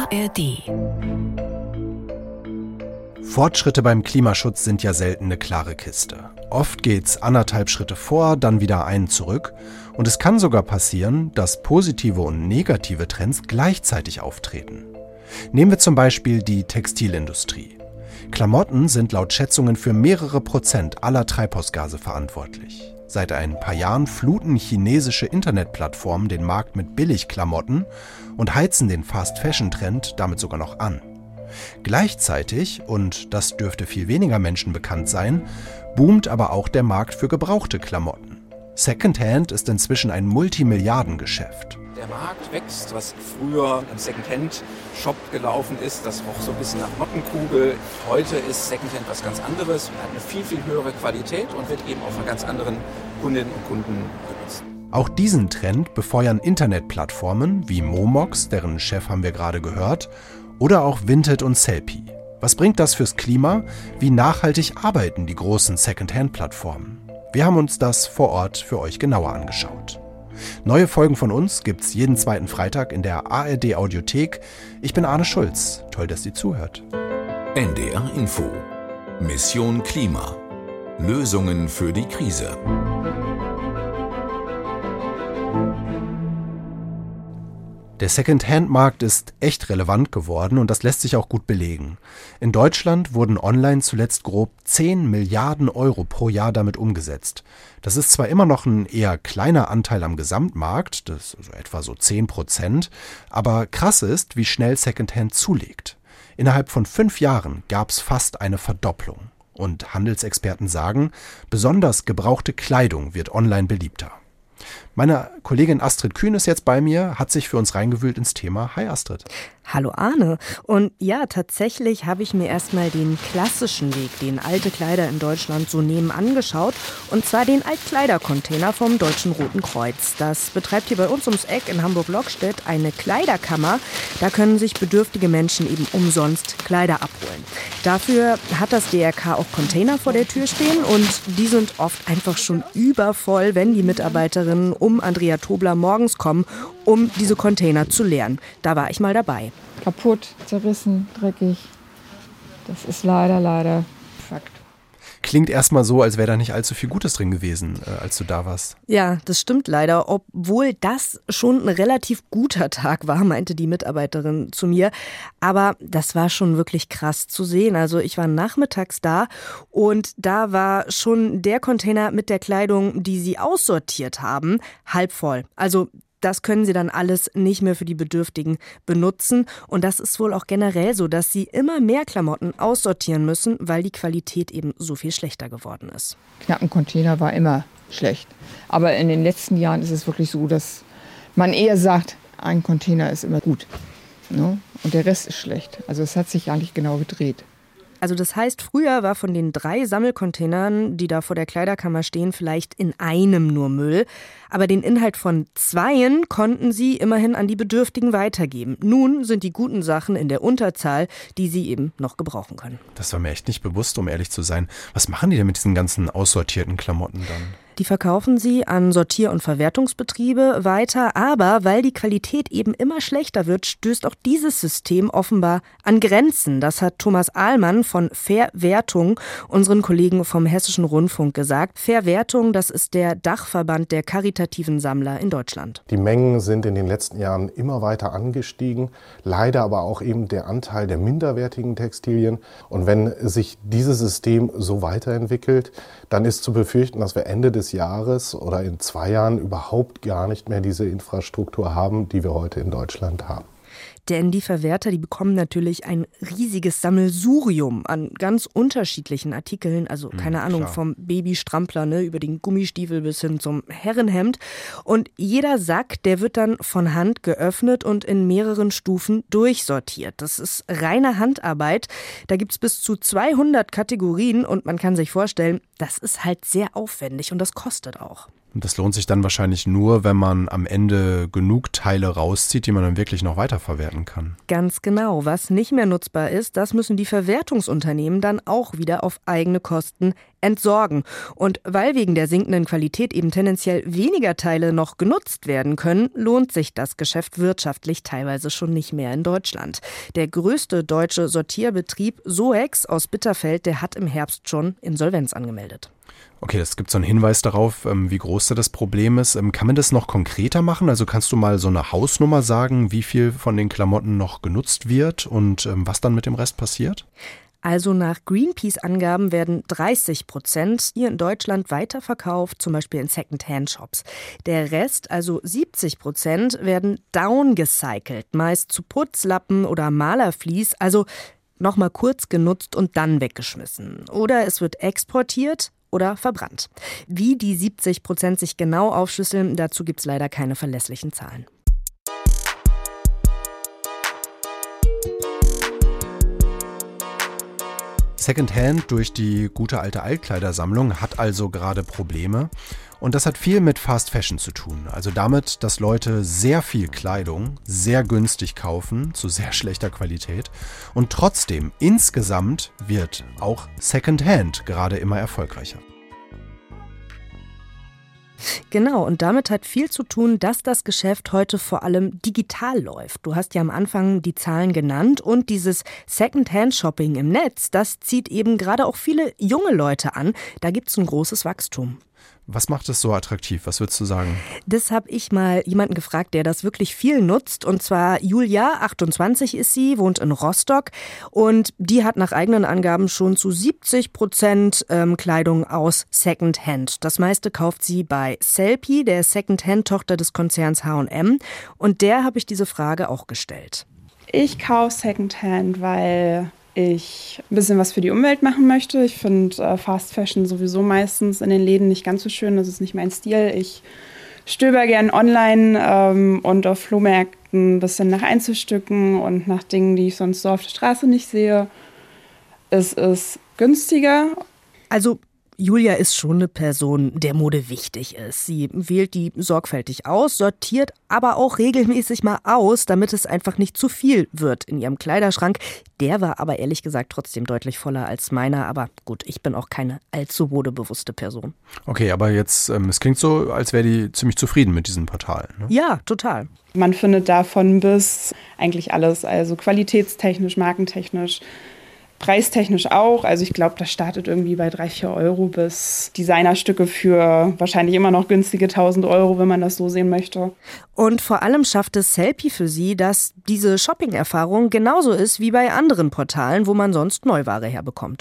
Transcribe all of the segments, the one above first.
ARD. Fortschritte beim Klimaschutz sind ja selten eine klare Kiste. Oft geht's 1,5 Schritte vor, dann wieder einen zurück. Und es kann sogar passieren, dass positive und negative Trends gleichzeitig auftreten. Nehmen wir zum Beispiel die Textilindustrie. Klamotten sind laut Schätzungen für mehrere Prozent aller Treibhausgase verantwortlich. Seit ein paar Jahren fluten chinesische Internetplattformen den Markt mit Billigklamotten und heizen den Fast-Fashion-Trend damit sogar noch an. Gleichzeitig, und das dürfte viel weniger Menschen bekannt sein, boomt aber auch der Markt für gebrauchte Klamotten. Secondhand ist inzwischen ein Multimilliardengeschäft. Der Markt wächst, was früher im Secondhand-Shop gelaufen ist, das roch so ein bisschen nach Mottenkugel. Heute ist Secondhand was ganz anderes, hat eine viel, viel höhere Qualität und wird eben auch von ganz anderen Kundinnen und Kunden genutzt. Auch diesen Trend befeuern Internetplattformen wie Momox, deren Chef haben wir gerade gehört, oder auch Vinted und Sellpy. Was bringt das fürs Klima? Wie nachhaltig arbeiten die großen Secondhand-Plattformen? Wir haben uns das vor Ort für euch genauer angeschaut. Neue Folgen von uns gibt's jeden zweiten Freitag in der ARD Audiothek. Ich bin Arne Schulz. Toll, dass ihr zuhört. NDR Info. Mission Klima. Lösungen für die Krise. Der Secondhand-Markt ist echt relevant geworden und das lässt sich auch gut belegen. In Deutschland wurden online zuletzt grob 10 Milliarden Euro pro Jahr damit umgesetzt. Das ist zwar immer noch ein eher kleiner Anteil am Gesamtmarkt, das ist also etwa so 10%, aber krass ist, wie schnell Secondhand zulegt. Innerhalb von 5 Jahren gab es fast eine Verdopplung. Und Handelsexperten sagen, besonders gebrauchte Kleidung wird online beliebter. Meine Kollegin Astrid Kühn ist jetzt bei mir, hat sich für uns reingewühlt ins Thema. Hi Astrid. Hallo Arne. Und ja, tatsächlich habe ich mir erstmal den klassischen Weg, den alte Kleider in Deutschland so nehmen, angeschaut. Und zwar den Altkleidercontainer vom Deutschen Roten Kreuz. Das betreibt hier bei uns ums Eck in Hamburg-Lockstedt eine Kleiderkammer. Da können sich bedürftige Menschen eben umsonst Kleider abholen. Dafür hat das DRK auch Container vor der Tür stehen und die sind oft einfach schon übervoll, wenn die Mitarbeiterinnen um Andrea Tobler morgens kommen, um diese Container zu leeren. Da war ich mal dabei. Kaputt, zerrissen, dreckig. Das ist leider Fakt. Klingt erstmal so, als wäre da nicht allzu viel Gutes drin gewesen, als du da warst. Ja, das stimmt leider. Obwohl das schon ein relativ guter Tag war, meinte die Mitarbeiterin zu mir. Aber das war schon wirklich krass zu sehen. Also ich war nachmittags da und da war schon der Container mit der Kleidung, die sie aussortiert haben, halb voll. Also das können sie dann alles nicht mehr für die Bedürftigen benutzen. Und das ist wohl auch generell so, dass sie immer mehr Klamotten aussortieren müssen, weil die Qualität eben so viel schlechter geworden ist. Knappen Container war immer schlecht. Aber in den letzten Jahren ist es wirklich so, dass man eher sagt, ein Container ist immer gut. Ne? Und der Rest ist schlecht. Also es hat sich eigentlich genau gedreht. Also das heißt, früher war von den 3 Sammelcontainern, die da vor der Kleiderkammer stehen, vielleicht in einem nur Müll. Aber den Inhalt von 2 konnten sie immerhin an die Bedürftigen weitergeben. Nun sind die guten Sachen in der Unterzahl, die sie eben noch gebrauchen können. Das war mir echt nicht bewusst, um ehrlich zu sein. Was machen die denn mit diesen ganzen aussortierten Klamotten dann? Die verkaufen sie an Sortier- und Verwertungsbetriebe weiter, aber weil die Qualität eben immer schlechter wird, stößt auch dieses System offenbar an Grenzen. Das hat Thomas Ahlmann von Verwertung, unseren Kollegen vom Hessischen Rundfunk, gesagt. Verwertung, das ist der Dachverband der karitativen Sammler in Deutschland. Die Mengen sind in den letzten Jahren immer weiter angestiegen, leider aber auch eben der Anteil der minderwertigen Textilien. Und wenn sich dieses System so weiterentwickelt, dann ist zu befürchten, dass wir Ende des Jahres oder in 2 Jahren überhaupt gar nicht mehr diese Infrastruktur haben, die wir heute in Deutschland haben. Denn die Verwerter, die bekommen natürlich ein riesiges Sammelsurium an ganz unterschiedlichen Artikeln. Also keine Ahnung, klar. Vom Babystrampler über den Gummistiefel bis hin zum Herrenhemd. Und jeder Sack, der wird dann von Hand geöffnet und in mehreren Stufen durchsortiert. Das ist reine Handarbeit. Da gibt's bis zu 200 Kategorien und man kann sich vorstellen, das ist halt sehr aufwendig und das kostet auch. Und das lohnt sich dann wahrscheinlich nur, wenn man am Ende genug Teile rauszieht, die man dann wirklich noch weiterverwerten kann. Ganz genau. Was nicht mehr nutzbar ist, das müssen die Verwertungsunternehmen dann auch wieder auf eigene Kosten entsorgen. Und weil wegen der sinkenden Qualität eben tendenziell weniger Teile noch genutzt werden können, lohnt sich das Geschäft wirtschaftlich teilweise schon nicht mehr in Deutschland. Der größte deutsche Sortierbetrieb Soex aus Bitterfeld, der hat im Herbst schon Insolvenz angemeldet. Okay, es gibt so einen Hinweis darauf, wie groß da das Problem ist. Kann man das noch konkreter machen? Also kannst du mal so eine Hausnummer sagen, wie viel von den Klamotten noch genutzt wird und was dann mit dem Rest passiert? Also nach Greenpeace-Angaben werden 30% hier in Deutschland weiterverkauft, zum Beispiel in Second-Hand-Shops. Der Rest, also 70%, werden downgecycelt, meist zu Putzlappen oder Malervlies, also nochmal kurz genutzt und dann weggeschmissen. Oder es wird exportiert oder verbrannt. Wie die 70% sich genau aufschlüsseln, dazu gibt es leider keine verlässlichen Zahlen. Secondhand durch die gute alte Altkleidersammlung hat also gerade Probleme. Und das hat viel mit Fast Fashion zu tun. Also damit, dass Leute sehr viel Kleidung sehr günstig kaufen, zu sehr schlechter Qualität. Und trotzdem, insgesamt wird auch Secondhand gerade immer erfolgreicher. Genau, und damit hat viel zu tun, dass das Geschäft heute vor allem digital läuft. Du hast ja am Anfang die Zahlen genannt und dieses Second-Hand-Shopping im Netz, das zieht eben gerade auch viele junge Leute an. Da gibt es ein großes Wachstum. Was macht es so attraktiv? Was würdest du sagen? Das habe ich mal jemanden gefragt, der das wirklich viel nutzt. Und zwar Julia, 28 ist sie, wohnt in Rostock. Und die hat nach eigenen Angaben schon zu 70% Kleidung aus Secondhand. Das meiste kauft sie bei Sellpy, der Secondhand-Tochter des Konzerns H&M. Und der habe ich diese Frage auch gestellt. Ich kaufe Secondhand, weil ich ein bisschen was für die Umwelt machen möchte. Ich finde Fast Fashion sowieso meistens in den Läden nicht ganz so schön. Das ist nicht mein Stil. Ich stöber gern online und auf Flohmärkten ein bisschen nach Einzelstücken und nach Dingen, die ich sonst so auf der Straße nicht sehe. Es ist günstiger. Also Julia ist schon eine Person, der Mode wichtig ist. Sie wählt die sorgfältig aus, sortiert aber auch regelmäßig mal aus, damit es einfach nicht zu viel wird in ihrem Kleiderschrank. Der war aber ehrlich gesagt trotzdem deutlich voller als meiner. Aber gut, ich bin auch keine allzu modebewusste Person. Okay, aber jetzt, es klingt so, als wäre die ziemlich zufrieden mit diesem Portal, ne? Ja, total. Man findet davon bis eigentlich alles, also qualitätstechnisch, markentechnisch, preistechnisch auch. Also ich glaube, das startet irgendwie bei 3-4 Euro bis Designerstücke für wahrscheinlich immer noch günstige 1.000 Euro, wenn man das so sehen möchte. Und vor allem schafft es Sellpy für sie, dass diese Shopping-Erfahrung genauso ist wie bei anderen Portalen, wo man sonst Neuware herbekommt.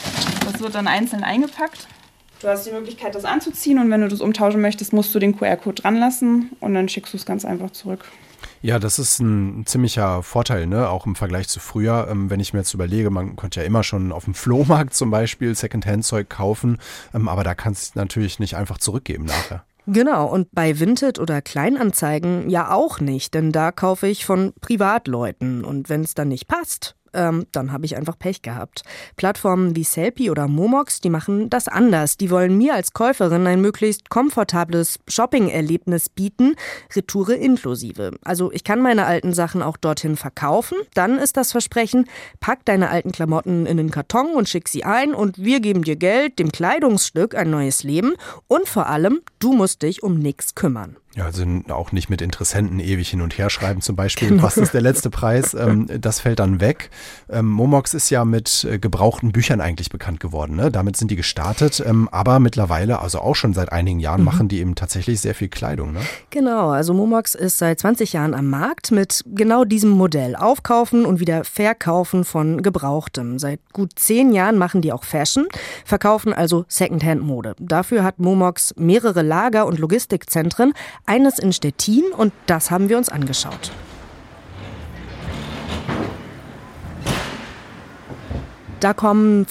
Das wird dann einzeln eingepackt. Du hast die Möglichkeit, das anzuziehen und wenn du das umtauschen möchtest, musst du den QR-Code dran lassen und dann schickst du es ganz einfach zurück. Ja, das ist ein ziemlicher Vorteil, ne? Auch im Vergleich zu früher. Wenn ich mir jetzt überlege, man konnte ja immer schon auf dem Flohmarkt zum Beispiel Secondhand-Zeug kaufen, aber da kannst du natürlich nicht einfach zurückgeben nachher. Genau, und bei Vinted oder Kleinanzeigen ja auch nicht, denn da kaufe ich von Privatleuten und wenn es dann nicht passt, dann habe ich einfach Pech gehabt. Plattformen wie Sellpy oder Momox, die machen das anders. Die wollen mir als Käuferin ein möglichst komfortables Shopping-Erlebnis bieten, Retoure inklusive. Also ich kann meine alten Sachen auch dorthin verkaufen. Dann ist das Versprechen, pack deine alten Klamotten in den Karton und schick sie ein und wir geben dir Geld, dem Kleidungsstück ein neues Leben und vor allem, du musst dich um nichts kümmern. Ja, also auch nicht mit Interessenten ewig hin und her schreiben zum Beispiel, genau. Was ist der letzte Preis, das fällt dann weg. Momox ist ja mit gebrauchten Büchern eigentlich bekannt geworden, ne? Damit sind die gestartet, aber mittlerweile, also auch schon seit einigen Jahren, machen die eben tatsächlich sehr viel Kleidung, ne? Genau, also Momox ist seit 20 Jahren am Markt mit genau diesem Modell. Aufkaufen und wieder verkaufen von Gebrauchtem. Seit gut 10 Jahren machen die auch Fashion, verkaufen also Secondhand-Mode. Dafür hat Momox mehrere Lager- und Logistikzentren, eines in Stettin und das haben wir uns angeschaut. Da kommen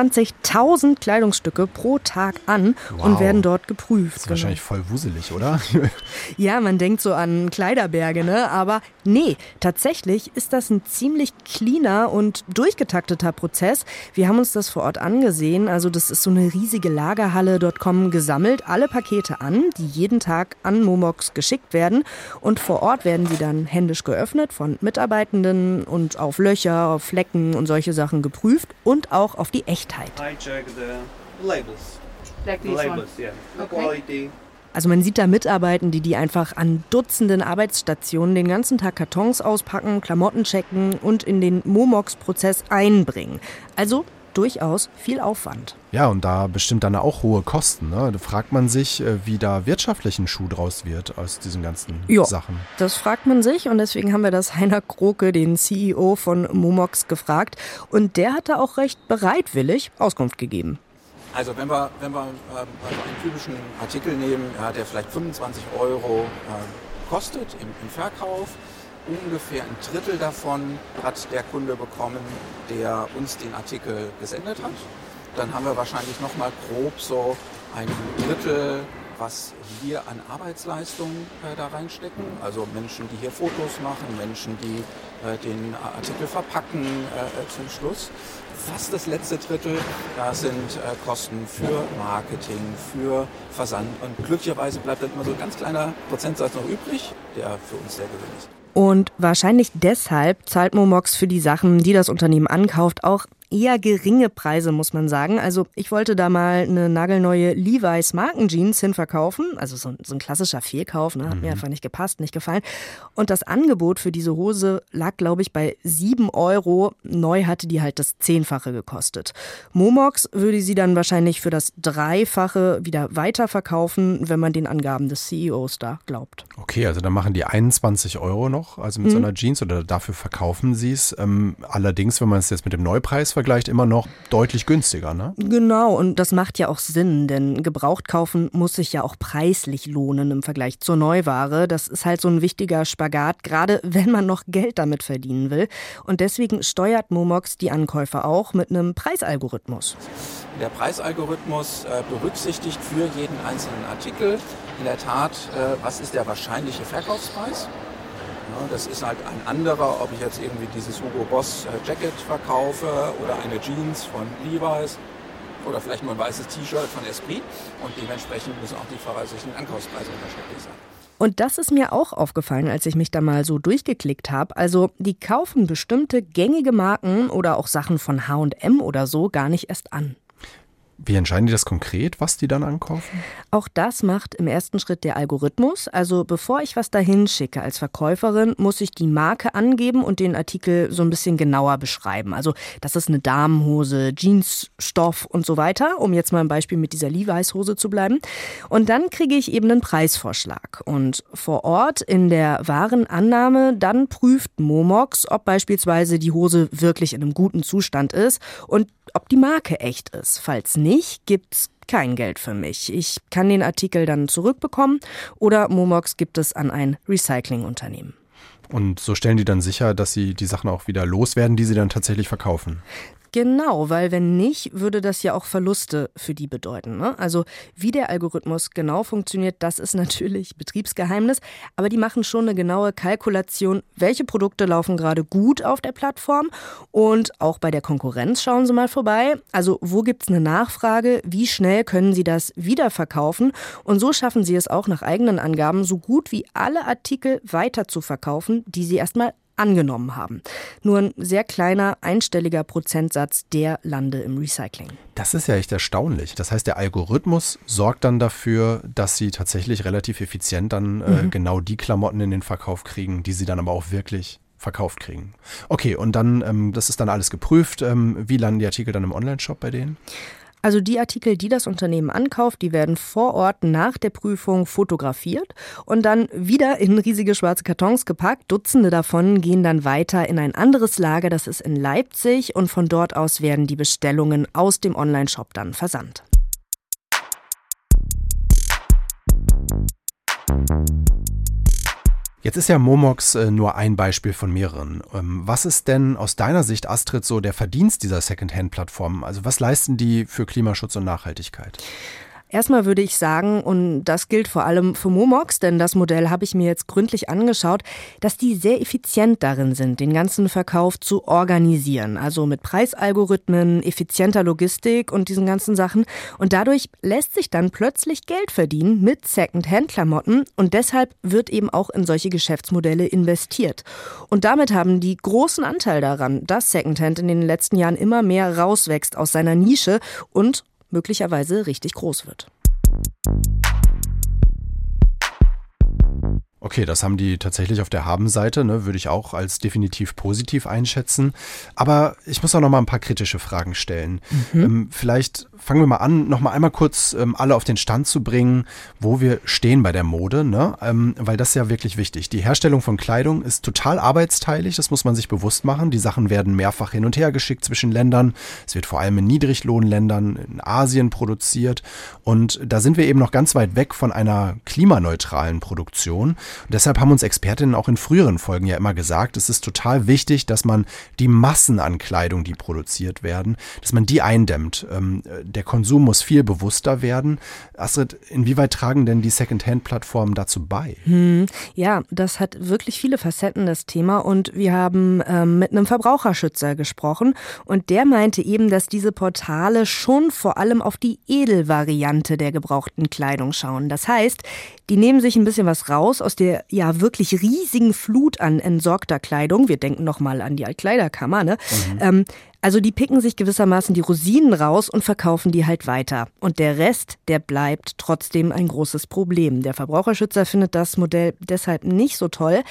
25.000 Kleidungsstücke pro Tag an und werden dort geprüft. Das ist wahrscheinlich voll wuselig, oder? Ja, man denkt so an Kleiderberge, ne? Aber nee, tatsächlich ist das ein ziemlich cleaner und durchgetakteter Prozess. Wir haben uns das vor Ort angesehen. Also das ist so eine riesige Lagerhalle. Dort kommen gesammelt alle Pakete an, die jeden Tag an Momox geschickt werden. Und vor Ort werden sie dann händisch geöffnet von Mitarbeitenden und auf Löcher, auf Flecken und solche Sachen geprüft und auch auf die Echtheit. I check the labels. Like these Labels, ones. yeah. The Okay. quality. Also man sieht da Mitarbeitende, die einfach an Dutzenden Arbeitsstationen den ganzen Tag Kartons auspacken, Klamotten checken und in den Momox-Prozess einbringen. Also durchaus viel Aufwand. Ja, und da bestimmt dann auch hohe Kosten. Ne? Da fragt man sich, wie da wirtschaftlich ein Schuh draus wird aus diesen ganzen Sachen. Das fragt man sich und deswegen haben wir das Heiner Kroke, den CEO von Momox, gefragt. Und der hat da auch recht bereitwillig Auskunft gegeben. Also wenn wir einen typischen Artikel nehmen, ja, der vielleicht 25 € kostet im Verkauf, ungefähr ein Drittel davon hat der Kunde bekommen, der uns den Artikel gesendet hat. Dann haben wir wahrscheinlich nochmal grob so ein Drittel, was wir an Arbeitsleistung da reinstecken. Also Menschen, die hier Fotos machen, Menschen, die den Artikel verpacken zum Schluss. Fast das letzte Drittel, da sind Kosten für Marketing, für Versand. Und glücklicherweise bleibt dann immer so ein ganz kleiner Prozentsatz noch übrig, der für uns sehr gering ist. Und wahrscheinlich deshalb zahlt Momox für die Sachen, die das Unternehmen ankauft, auch eher geringe Preise, muss man sagen. Also ich wollte da mal eine nagelneue Levi's Markenjeans hinverkaufen. Also so ein klassischer Fehlkauf, ne? Hat mir einfach nicht gepasst, nicht gefallen. Und das Angebot für diese Hose lag, glaube ich, bei 7 €. Neu hatte die halt das 10-fache gekostet. Momox würde sie dann wahrscheinlich für das 3-fache wieder weiterverkaufen, wenn man den Angaben des CEOs da glaubt. Okay, also dann machen die 21 € noch, also mit so einer Jeans, oder dafür verkaufen sie es. Allerdings, wenn man es jetzt mit dem Neupreis vergleicht, immer noch deutlich günstiger, ne? Genau, und das macht ja auch Sinn, denn gebraucht kaufen muss sich ja auch preislich lohnen im Vergleich zur Neuware. Das ist halt so ein wichtiger Spagat, gerade wenn man noch Geld damit verdienen will. Und deswegen steuert Momox die Ankäufer auch mit einem Preisalgorithmus. Der Preisalgorithmus berücksichtigt für jeden einzelnen Artikel in der Tat, was ist der wahrscheinliche Verkaufspreis. Ja, das ist halt ein anderer, ob ich jetzt irgendwie dieses Hugo Boss Jacket verkaufe oder eine Jeans von Levi's oder vielleicht nur ein weißes T-Shirt von Esprit. Und dementsprechend müssen auch die voraussichtlichen Ankaufspreise unterschiedlich sein. Und das ist mir auch aufgefallen, als ich mich da mal so durchgeklickt habe. Also die kaufen bestimmte gängige Marken oder auch Sachen von H&M oder so gar nicht erst an. Wie entscheiden die das konkret, was die dann ankaufen? Auch das macht im ersten Schritt der Algorithmus. Also bevor ich was dahin schicke als Verkäuferin, muss ich die Marke angeben und den Artikel so ein bisschen genauer beschreiben. Also das ist eine Damenhose, Jeansstoff und so weiter, um jetzt mal ein Beispiel mit dieser Levi's-Hose zu bleiben. Und dann kriege ich eben einen Preisvorschlag. Und vor Ort in der Warenannahme, dann prüft Momox, ob beispielsweise die Hose wirklich in einem guten Zustand ist und ob die Marke echt ist. Falls nicht, gibt's kein Geld für mich. Ich kann den Artikel dann zurückbekommen oder Momox gibt es an ein Recyclingunternehmen. Und so stellen die dann sicher, dass sie die Sachen auch wieder loswerden, die sie dann tatsächlich verkaufen? Genau, weil wenn nicht, würde das ja auch Verluste für die bedeuten, ne? Also wie der Algorithmus genau funktioniert, das ist natürlich Betriebsgeheimnis, aber die machen schon eine genaue Kalkulation, welche Produkte laufen gerade gut auf der Plattform und auch bei der Konkurrenz schauen sie mal vorbei. Also wo gibt's eine Nachfrage, wie schnell können sie das wiederverkaufen und so schaffen sie es auch nach eigenen Angaben, so gut wie alle Artikel weiter zu verkaufen, die sie erstmal angenommen haben. Nur ein sehr kleiner, einstelliger Prozentsatz, der lande im Recycling. Das ist ja echt erstaunlich. Das heißt, der Algorithmus sorgt dann dafür, dass sie tatsächlich relativ effizient dann genau die Klamotten in den Verkauf kriegen, die sie dann aber auch wirklich verkauft kriegen. Okay, und dann, das ist dann alles geprüft. Wie landen die Artikel dann im Onlineshop bei denen? Also die Artikel, die das Unternehmen ankauft, die werden vor Ort nach der Prüfung fotografiert und dann wieder in riesige schwarze Kartons gepackt. Dutzende davon gehen dann weiter in ein anderes Lager, das ist in Leipzig und von dort aus werden die Bestellungen aus dem Onlineshop dann versandt. Jetzt ist ja Momox nur ein Beispiel von mehreren. Was ist denn aus deiner Sicht, Astrid, so der Verdienst dieser Secondhand-Plattformen? Also was leisten die für Klimaschutz und Nachhaltigkeit? Erstmal würde ich sagen, und das gilt vor allem für Momox, denn das Modell habe ich mir jetzt gründlich angeschaut, dass die sehr effizient darin sind, den ganzen Verkauf zu organisieren. Also mit Preisalgorithmen, effizienter Logistik und diesen ganzen Sachen. Und dadurch lässt sich dann plötzlich Geld verdienen mit Secondhand-Klamotten. Und deshalb wird eben auch in solche Geschäftsmodelle investiert. Und damit haben die großen Anteil daran, dass Secondhand in den letzten Jahren immer mehr rauswächst aus seiner Nische und möglicherweise richtig groß wird. Okay, das haben die tatsächlich auf der Habenseite, ne, würde ich auch als definitiv positiv einschätzen. Aber ich muss auch noch mal ein paar kritische Fragen stellen. Vielleicht fangen wir mal an, noch mal einmal kurz alle auf den Stand zu bringen, wo wir stehen bei der Mode, ne? Weil das ist ja wirklich wichtig. Die Herstellung von Kleidung ist total arbeitsteilig, das muss man sich bewusst machen. Die Sachen werden mehrfach hin und her geschickt zwischen Ländern. Es wird vor allem in Niedriglohnländern in Asien produziert. Und da sind wir eben noch ganz weit weg von einer klimaneutralen Produktion. Und deshalb haben uns Expertinnen auch in früheren Folgen ja immer gesagt, es ist total wichtig, dass man die Massen an Kleidung, die produziert werden, dass man die eindämmt. Der Konsum muss viel bewusster werden. Astrid, inwieweit tragen denn die Secondhand-Plattformen dazu bei? Ja, das hat wirklich viele Facetten, das Thema. Und wir haben mit einem Verbraucherschützer gesprochen. Und der meinte eben, dass diese Portale schon vor allem auf die Edelvariante der gebrauchten Kleidung schauen. Das heißt, die nehmen sich ein bisschen was raus aus der ja wirklich riesigen Flut an entsorgter Kleidung. Wir denken nochmal an die Altkleiderkammer, ne? Also die picken sich gewissermaßen die Rosinen raus und verkaufen die halt weiter. Und der Rest, der bleibt trotzdem ein großes Problem. Der Verbraucherschützer findet das Modell deshalb nicht so toll.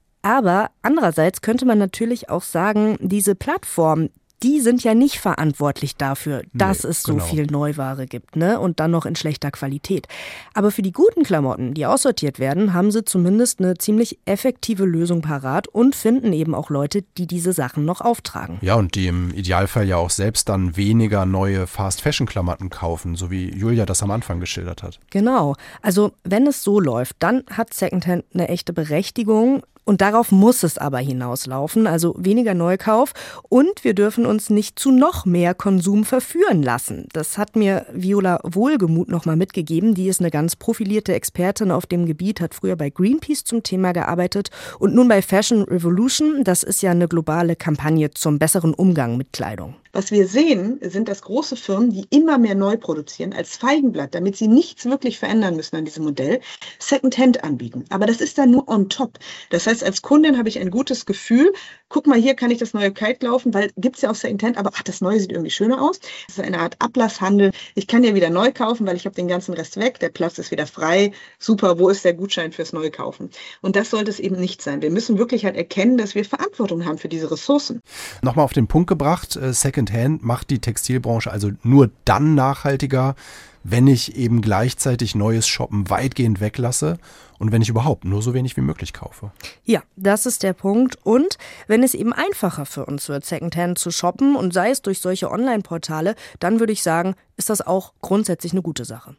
Aber andererseits könnte man natürlich auch sagen, diese Plattform, die sind ja nicht verantwortlich dafür, dass es so viel Neuware gibt, ne? Und dann noch in schlechter Qualität. Aber für die guten Klamotten, die aussortiert werden, haben sie zumindest eine ziemlich effektive Lösung parat und finden eben auch Leute, die diese Sachen noch auftragen. Ja, und die im Idealfall ja auch selbst dann weniger neue Fast-Fashion-Klamotten kaufen, so wie Julia das am Anfang geschildert hat. Genau. Also wenn es so läuft, dann hat Secondhand eine echte Berechtigung. Und darauf muss es aber hinauslaufen, also weniger Neukauf. Und wir dürfen uns nicht zu noch mehr Konsum verführen lassen. Das hat mir Viola Wohlgemuth nochmal mitgegeben. Die ist eine ganz profilierte Expertin auf dem Gebiet, hat früher bei Greenpeace zum Thema gearbeitet und nun bei Fashion Revolution. Das ist ja eine globale Kampagne zum besseren Umgang mit Kleidung. Was wir sehen, sind, dass große Firmen, die immer mehr neu produzieren, als Feigenblatt, damit sie nichts wirklich verändern müssen an diesem Modell, Secondhand anbieten. Aber das ist dann nur on top. Das heißt, als Kundin habe ich ein gutes Gefühl, guck mal, hier kann ich das neue Kleid kaufen, weil gibt es ja auch Secondhand, aber das neue sieht irgendwie schöner aus. Das ist eine Art Ablasshandel. Ich kann ja wieder neu kaufen, weil ich habe den ganzen Rest weg, der Platz ist wieder frei. Super, wo ist der Gutschein fürs Neukaufen? Und das sollte es eben nicht sein. Wir müssen wirklich halt erkennen, dass wir Verantwortung haben für diese Ressourcen. Nochmal auf den Punkt gebracht, Secondhand macht die Textilbranche also nur dann nachhaltiger, wenn ich eben gleichzeitig neues Shoppen weitgehend weglasse und wenn ich überhaupt nur so wenig wie möglich kaufe. Ja, das ist der Punkt. Und wenn es eben einfacher für uns wird, Secondhand zu shoppen und sei es durch solche Online-Portale, dann würde ich sagen, ist das auch grundsätzlich eine gute Sache.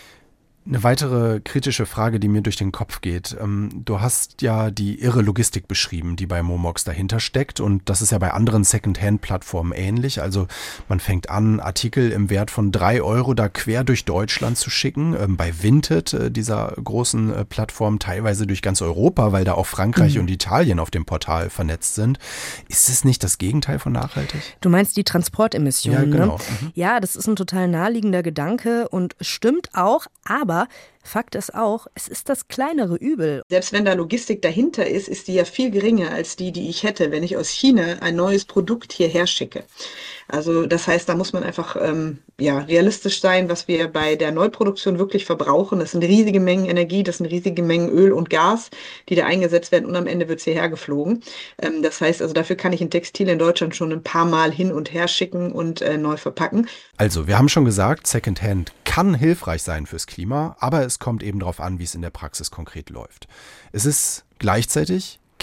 Eine weitere kritische Frage, die mir durch den Kopf geht. Du hast ja die irre Logistik beschrieben, die bei Momox dahinter steckt. Und das ist ja bei anderen Secondhand-Plattformen ähnlich. Also man fängt an, Artikel im Wert von 3 € da quer durch Deutschland zu schicken. Bei Vinted, dieser großen Plattform, teilweise durch ganz Europa, weil da auch Frankreich und Italien auf dem Portal vernetzt sind. Ist es nicht das Gegenteil von nachhaltig? Du meinst die Transportemissionen, ja, genau. Ne? Ja, das ist ein total naheliegender Gedanke und stimmt auch, aber Fakt ist auch, es ist das kleinere Übel. Selbst wenn da Logistik dahinter ist, ist die ja viel geringer als die ich hätte, wenn ich aus China ein neues Produkt hierher schicke. Also das heißt, da muss man einfach realistisch sein, was wir bei der Neuproduktion wirklich verbrauchen. Das sind riesige Mengen Energie, das sind riesige Mengen Öl und Gas, die da eingesetzt werden und am Ende wird es hierher geflogen. Das heißt, also dafür kann ich ein Textil in Deutschland schon ein paar Mal hin und her schicken und neu verpacken. Also, wir haben schon gesagt, Secondhand kann hilfreich sein fürs Klima, aber es kommt eben darauf an, wie es in der Praxis konkret läuft. Es ist gleichzeitig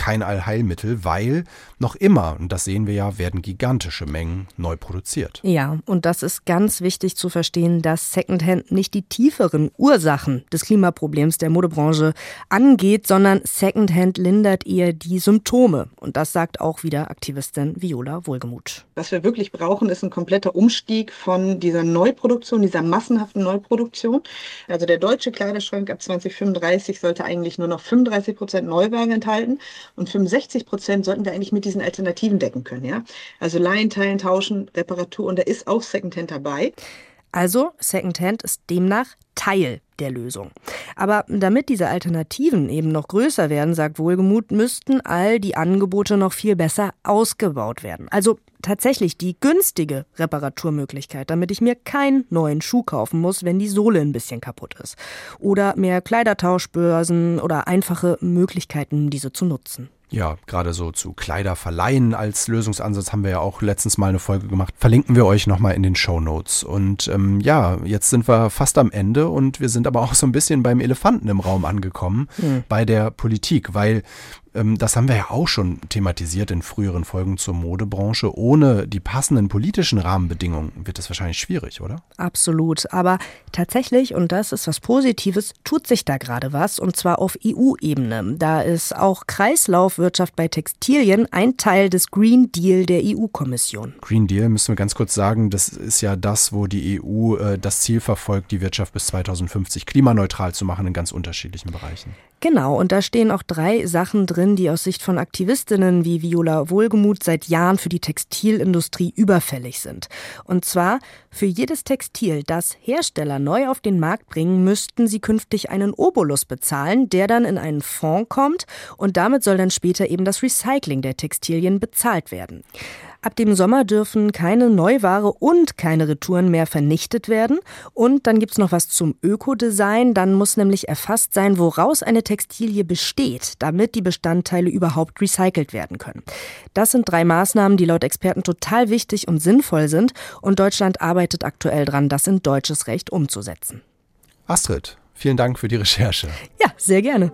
kein Allheilmittel, weil noch immer, und das sehen wir ja, werden gigantische Mengen neu produziert. Ja, und das ist ganz wichtig zu verstehen, dass Secondhand nicht die tieferen Ursachen des Klimaproblems der Modebranche angeht, sondern Secondhand lindert eher die Symptome. Und das sagt auch wieder Aktivistin Viola Wohlgemuth. Was wir wirklich brauchen, ist ein kompletter Umstieg von dieser Neuproduktion, dieser massenhaften Neuproduktion. Also der deutsche Kleiderschrank ab 2035 sollte eigentlich nur noch 35% Neuwagen enthalten und 65% sollten wir eigentlich mit diesen Alternativen decken können. Ja? Also leihen, teilen, tauschen, Reparatur und da ist auch Secondhand dabei. Also Secondhand ist demnach Teil der Lösung. Aber damit diese Alternativen eben noch größer werden, sagt Wohlgemuth, müssten all die Angebote noch viel besser ausgebaut werden. Also tatsächlich die günstige Reparaturmöglichkeit, damit ich mir keinen neuen Schuh kaufen muss, wenn die Sohle ein bisschen kaputt ist. Oder mehr Kleidertauschbörsen oder einfache Möglichkeiten, diese zu nutzen. Ja, gerade so zu Kleiderverleihen als Lösungsansatz haben wir ja auch letztens mal eine Folge gemacht. Verlinken wir euch nochmal in den Shownotes. Und jetzt sind wir fast am Ende und wir sind aber auch so ein bisschen beim Elefanten im Raum angekommen, bei der Politik, weil das haben wir ja auch schon thematisiert in früheren Folgen zur Modebranche. Ohne die passenden politischen Rahmenbedingungen wird es wahrscheinlich schwierig, oder? Absolut. Aber tatsächlich, und das ist was Positives, tut sich da gerade was, und zwar auf EU-Ebene. Da ist auch Kreislaufwirtschaft bei Textilien ein Teil des Green Deal der EU-Kommission. Green Deal, müssen wir ganz kurz sagen, das ist ja das, wo die EU das Ziel verfolgt, die Wirtschaft bis 2050 klimaneutral zu machen in ganz unterschiedlichen Bereichen. Genau, und da stehen auch 3 Sachen drin, die aus Sicht von Aktivistinnen wie Viola Wohlgemuth seit Jahren für die Textilindustrie überfällig sind. Und zwar, für jedes Textil, das Hersteller neu auf den Markt bringen, müssten sie künftig einen Obolus bezahlen, der dann in einen Fonds kommt, und damit soll dann später eben das Recycling der Textilien bezahlt werden. Ab dem Sommer dürfen keine Neuware und keine Retouren mehr vernichtet werden. Und dann gibt's noch was zum Ökodesign. Dann muss nämlich erfasst sein, woraus eine Textilie besteht, damit die Bestandteile überhaupt recycelt werden können. Das sind 3 Maßnahmen, die laut Experten total wichtig und sinnvoll sind. Und Deutschland arbeitet aktuell dran, das in deutsches Recht umzusetzen. Astrid, vielen Dank für die Recherche. Ja, sehr gerne.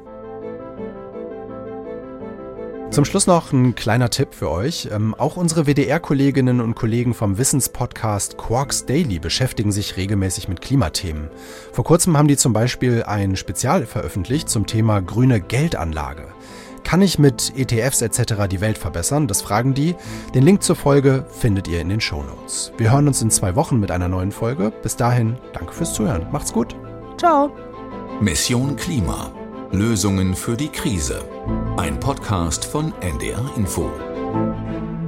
Zum Schluss noch ein kleiner Tipp für euch. Auch unsere WDR-Kolleginnen und Kollegen vom Wissenspodcast Quarks Daily beschäftigen sich regelmäßig mit Klimathemen. Vor kurzem haben die zum Beispiel ein Spezial veröffentlicht zum Thema grüne Geldanlage. Kann ich mit ETFs etc. die Welt verbessern? Das fragen die. Den Link zur Folge findet ihr in den Shownotes. Wir hören uns in 2 Wochen mit einer neuen Folge. Bis dahin, danke fürs Zuhören. Macht's gut. Ciao. Mission Klima. Lösungen für die Krise. Ein Podcast von NDR Info.